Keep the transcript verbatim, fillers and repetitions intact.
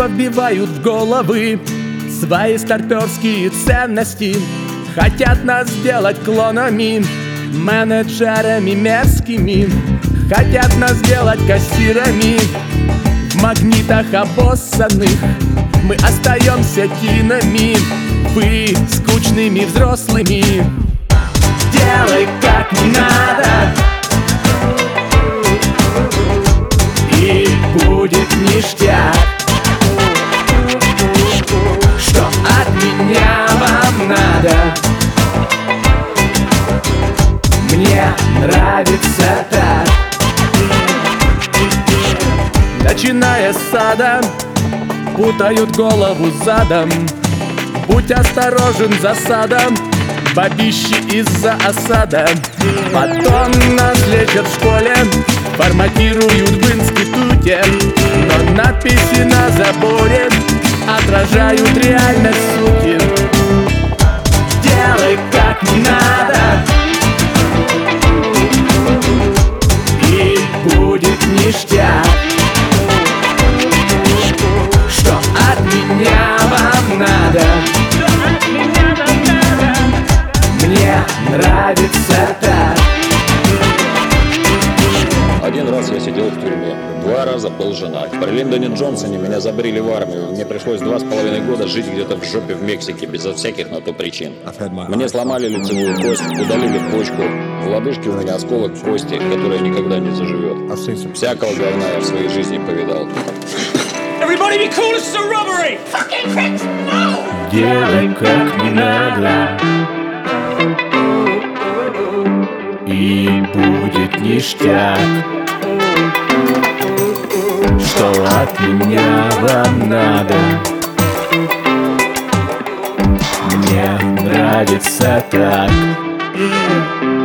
Общество вбивают в головы свои старперские ценности. Хотят нас сделать клонами, менеджерами мерзкими. Хотят нас сделать кассирами в магнитах обоссанных. Мы остаемся тинами, вы скучными взрослыми. Делай как не надо, и будет ништяк. Что от меня вам надо? Мне нравится так. Начиная с сада, путают голову задом. Будь осторожен за садом, бабищи из-за осада. Потом нас лечат в школе, форматируют в институте, но надписи на заборе отражают реальность сути. Делай как не надо, и будет ништяк. Что от меня вам надо? Мне нравится так. Один раз я сидел в тюрьме, два раза был женат. При Линдоне Джонсоне меня забрили в армию. Мне пришлось два с половиной года жить где-то в жопе в Мексике, безо всяких на то причин. Мне сломали лицевую кость, удалили почку. В лодыжке у меня осколок кости, которая никогда не заживет. Всякого говна я в своей жизни повидал. Everybody be cool, this is a robbery! Fucking pricks, no! Делай как не надо, и будет ништяк. Что от меня вам надо? Мне нравится так.